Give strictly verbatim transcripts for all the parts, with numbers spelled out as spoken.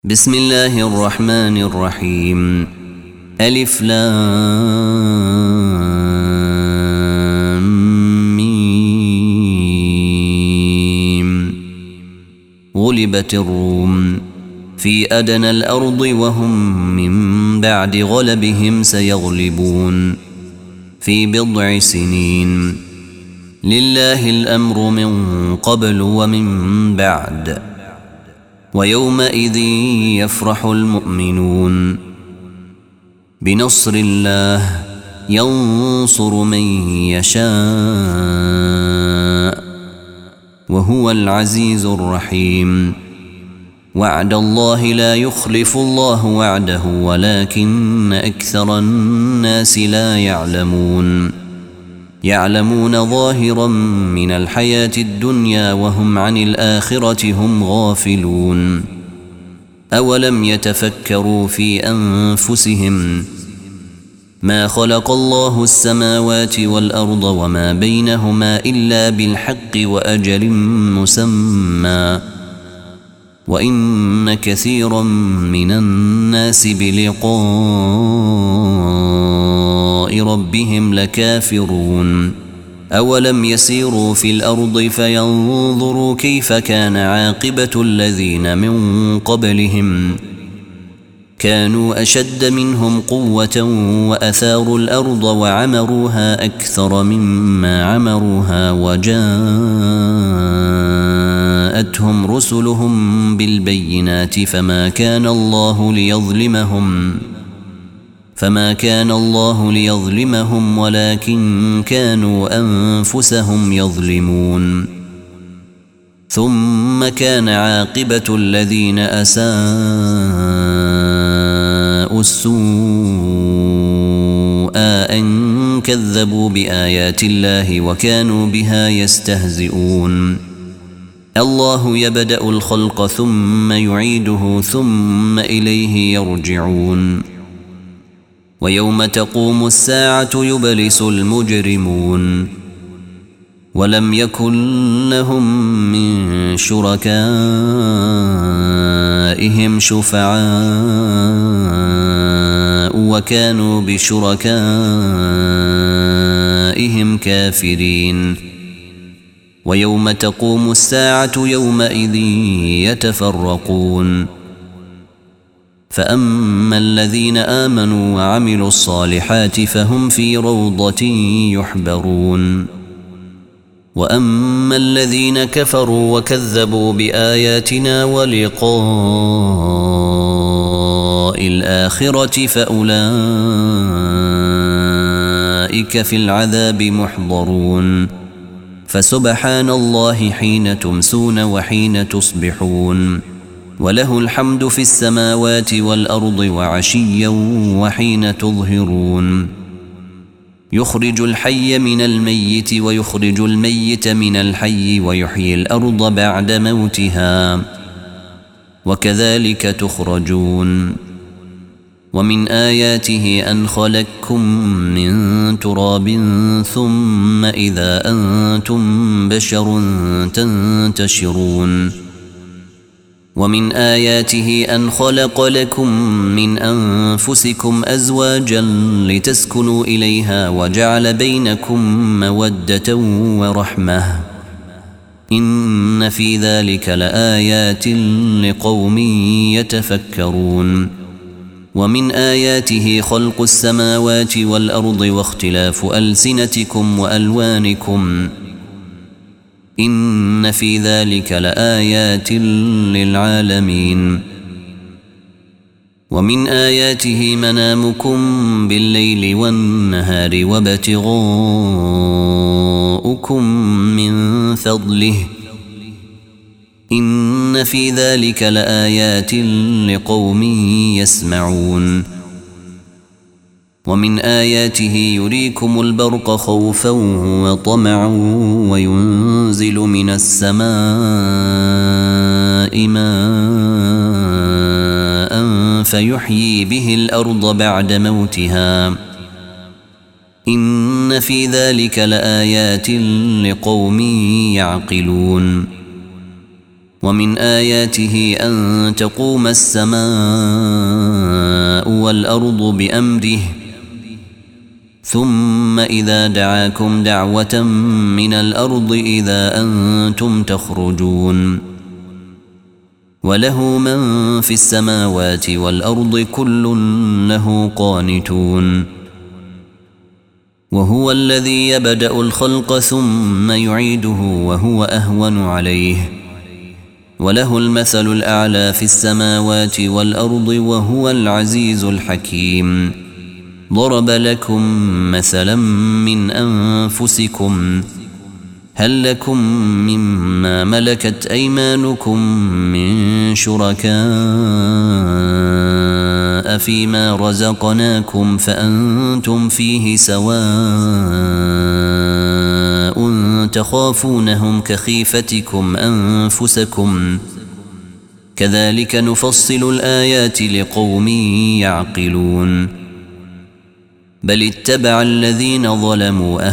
بسم الله الرحمن الرحيم. ألف لام ميم. غلبت الروم في أدنى الأرض وهم من بعد غلبهم سيغلبون في بضع سنين. لله الأمر من قبل ومن بعد، ويومئذ يفرح المؤمنون بنصر الله ينصر من يشاء وهو العزيز الرحيم. وعد الله لا يخلف الله وعده ولكن أكثر الناس لا يعلمون. يعلمون ظاهرا من الحياة الدنيا وهم عن الآخرة هم غافلون. أولم يتفكروا في أنفسهم ما خلق الله السماوات والأرض وما بينهما إلا بالحق وأجل مسمى، وإن كثيرا من الناس بلقاء ربهم لكافرون. أولم يسيروا في الأرض فينظروا كيف كان عاقبة الذين من قبلهم، كانوا أشد منهم قوة وأثاروا الأرض وعمروها أكثر مما عمروها، وجاءتهم رسلهم بالبينات فما كان الله ليظلمهم فما كان الله ليظلمهم ولكن كانوا أنفسهم يظلمون. ثم كان عاقبة الذين أساءوا السوء أن كذبوا بآيات الله وكانوا بها يستهزئون. الله يبدأ الخلق ثم يعيده ثم إليه يرجعون. ويوم تقوم الساعة يبلس المجرمون ولم يكن لهم من شركائهم شفعاء وكانوا بشركائهم كافرين. ويوم تقوم الساعة يومئذ يتفرقون، فأما الذين آمنوا وعملوا الصالحات فهم في روضة يحبرون، وأما الذين كفروا وكذبوا بآياتنا ولقاء الآخرة فأولئك في العذاب محضرون. فسبحان الله حين تمسون وحين تصبحون، وله الحمد في السماوات والأرض وعشيا وحين تظهرون. يخرج الحي من الميت ويخرج الميت من الحي ويحيي الأرض بعد موتها، وكذلك تخرجون. ومن آياته أن خلقكم من تراب ثم إذا أنتم بشر تنتشرون. ومن آياته أن خلق لكم من أنفسكم أزواجا لتسكنوا إليها وجعل بينكم مودة ورحمة، إن في ذلك لآيات لقوم يتفكرون. ومن آياته خلق السماوات والأرض واختلاف ألسنتكم وألوانكم، إن في ذلك لآيات للعالمين. ومن آياته منامكم بالليل والنهار وابتغاؤكم من فضله، إن في ذلك لآيات لقوم يسمعون. ومن آياته يريكم البرق خوفا وطمعا وينزل من السماء ماء فيحيي به الأرض بعد موتها، إن في ذلك لآيات لقوم يعقلون. ومن آياته أن تقوم السماء والأرض بأمره ثم إذا دعاكم دعوة من الأرض إذا أنتم تخرجون وله من في السماوات والأرض كل له قانتون وهو الذي يبدأ الخلق ثم يعيده وهو أهون عليه وله المثل الأعلى في السماوات والأرض وهو العزيز الحكيم ضرب لكم مثلا من أنفسكم هل لكم مما ملكت أيمانكم من شركاء فيما رزقناكم فأنتم فيه سواء تخافونهم كخيفتكم أنفسكم كذلك نفصل الآيات لقوم يعقلون بل اتبع الذين ظلموا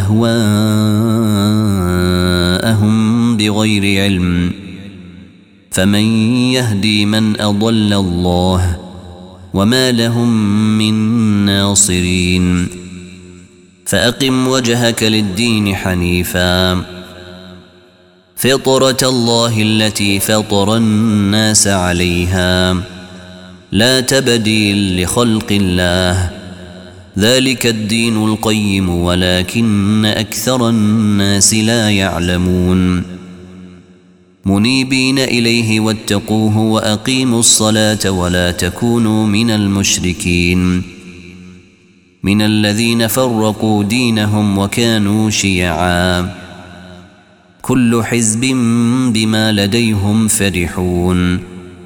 أهواءهم بغير علم فمن يهدي من أضل الله وما لهم من ناصرين فأقم وجهك للدين حنيفا فطرة الله التي فطر الناس عليها لا تبديل لخلق الله ذلك الدين القيم ولكن أكثر الناس لا يعلمون منيبين إليه واتقوه وأقيموا الصلاة ولا تكونوا من المشركين من الذين فرقوا دينهم وكانوا شيعا كل حزب بما لديهم فرحون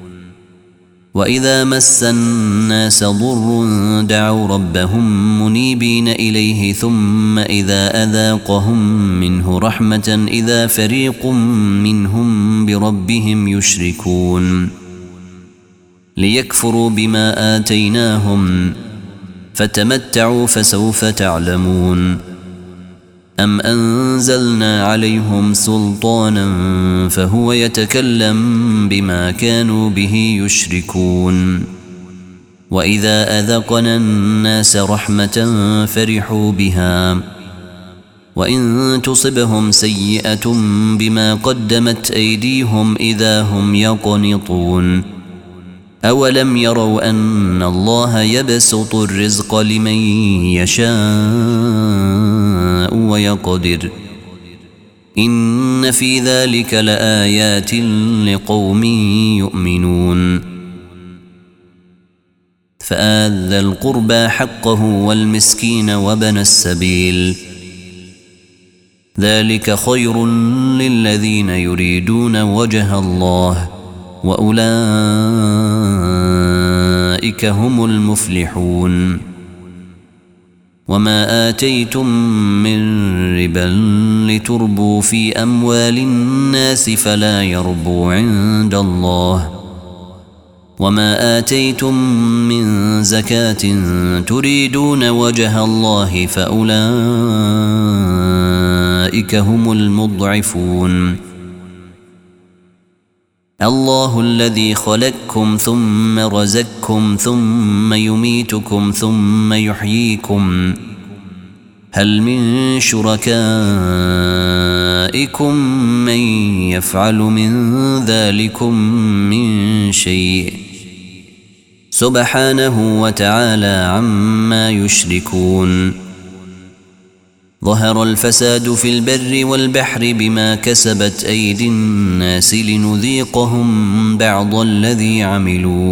وإذا مس الناس ضر دعوا ربهم منيبين إليه ثم إذا أذاقهم منه رحمة إذا فريق منهم بربهم يشركون ليكفروا بما آتيناهم فتمتعوا فسوف تعلمون أم أنزلنا عليهم سلطانا فهو يتكلم بما كانوا به يشركون وإذا أذقنا الناس رحمة فرحوا بها وإن تصبهم سيئة بما قدمت أيديهم إذا هم يقنطون أولم يروا أن الله يبسط الرزق لمن يشاء ويقدر إن في ذلك لآيات لقوم يؤمنون فآت ذا القربى حقه والمسكين وابن السبيل ذلك خير للذين يريدون وجه الله وأولئك هم المفلحون وما آتيتم من ربا لتربوا في أموال الناس فلا يربو عند الله وما آتيتم من زكاة تريدون وجه الله فأولئك هم المضعفون الله الذي خلقكم ثم رزقكم ثم يميتكم ثم يحييكم هل من شركائكم من يفعل من ذلكم من شيء سبحانه وتعالى عما يشركون ظهر الفساد في البر والبحر بما كسبت أيدي الناس لنذيقهم بعض الذي عملوا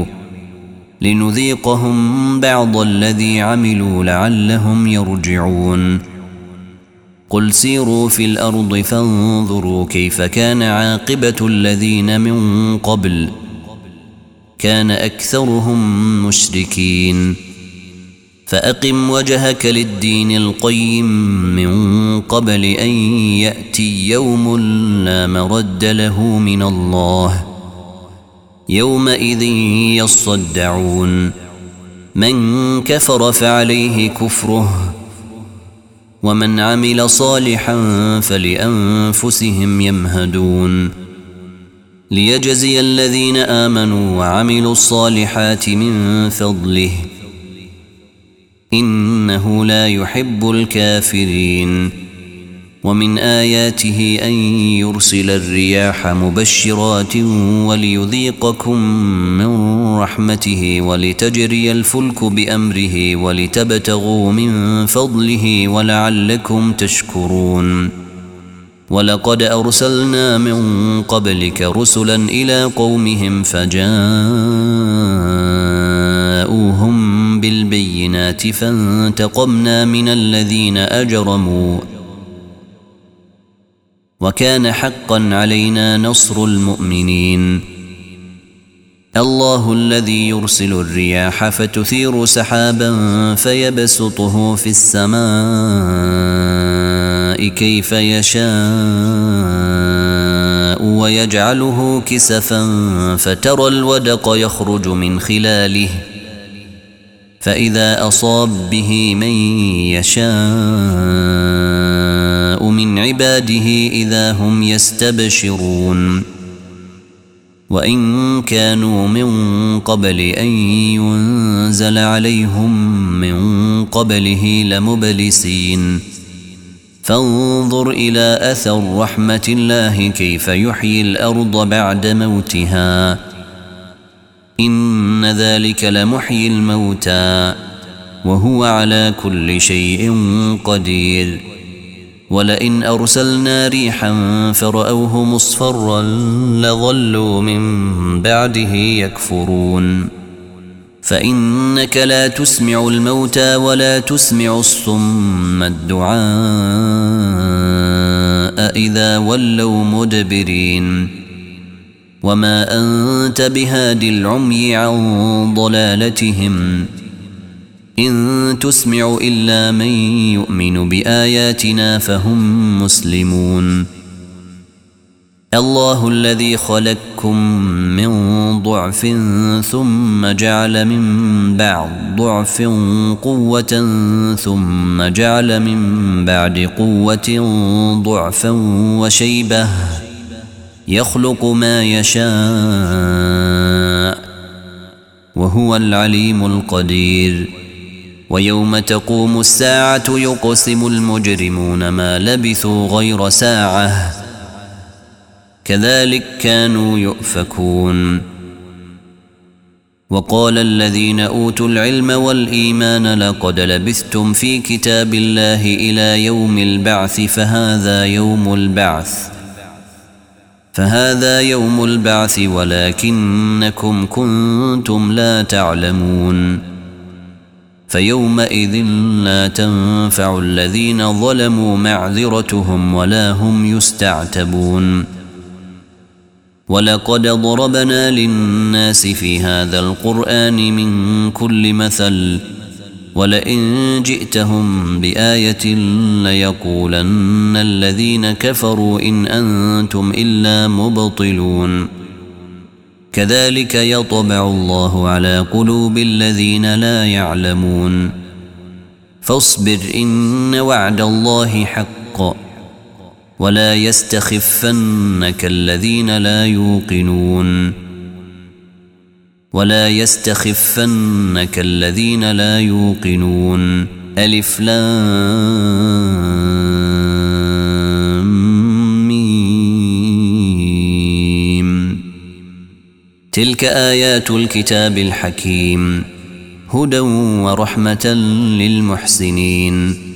لنذيقهم بعض الذي عملوا لعلهم يرجعون قل سيروا في الأرض فانظروا كيف كان عاقبة الذين من قبل كان أكثرهم مشركين فأقم وجهك للدين القيم من قبل أن يأتي يوم لا مرد له من الله يومئذ يصدعون من كفر فعليه كفره ومن عمل صالحا فلأنفسهم يمهدون ليجزي الذين آمنوا وعملوا الصالحات من فضله إنه لا يحب الكافرين. ومن آياته أن يرسل الرياح مبشرات وليذيقكم من رحمته ولتجري الفلك بأمره ولتبتغوا من فضله ولعلكم تشكرون. ولقد أرسلنا من قبلك رسلا إلى قومهم فجاءوهم بالبينات فانتقمنا من الذين أجرموا وكان حقا علينا نصر المؤمنين. الله الذي يرسل الرياح فتثير سحابا فيبسطه في السماء كيف يشاء ويجعله كسفا فترى الودق يخرج من خلاله فإذا أصاب به من يشاء من عباده إذا هم يستبشرون. وإن كانوا من قبل أن ينزل عليهم من قبله لمبلسين. فانظر إلى أثر رحمة الله كيف يحيي الأرض بعد موتها إن ذلك لمحيي الموتى وهو على كل شيء قدير. ولئن أرسلنا ريحا فرأوه مصفرا لظلوا من بعده يكفرون. فإنك لا تسمع الموتى ولا تسمع الصم الدعاء إذا ولوا مدبرين. وما أنت بهاد العمي عن ضلالتهم إن تسمع إلا من يؤمن بآياتنا فهم مسلمون. الله الذي خلقكم من ضعف ثم جعل من بعد ضعف قوة ثم جعل من بعد قوة ضعفا وشيبة يخلق ما يشاء وهو العليم القدير. ويوم تقوم الساعة يقسم المجرمون ما لبثوا غير ساعة كذلك كانوا يؤفكون. وقال الذين أوتوا العلم والإيمان لقد لبثتم في كتاب الله إلى يوم البعث فهذا يوم البعث فهذا يوم البعث ولكنكم كنتم لا تعلمون. فيومئذ لا تنفع الذين ظلموا معذرتهم ولا هم يستعتبون. ولقد ضربنا للناس في هذا القرآن من كل مثل ولئن جئتهم بآية ليقولن الذين كفروا إن أنتم إلا مبطلون. كذلك يطبع الله على قلوب الذين لا يعلمون. فاصبر إن وعد الله حق ولا يستخفنك الذين لا يوقنون ولا يستخفنك الذين لا يوقنون. ألف لام ميم. تلك آيات الكتاب الحكيم هدى ورحمة للمحسنين.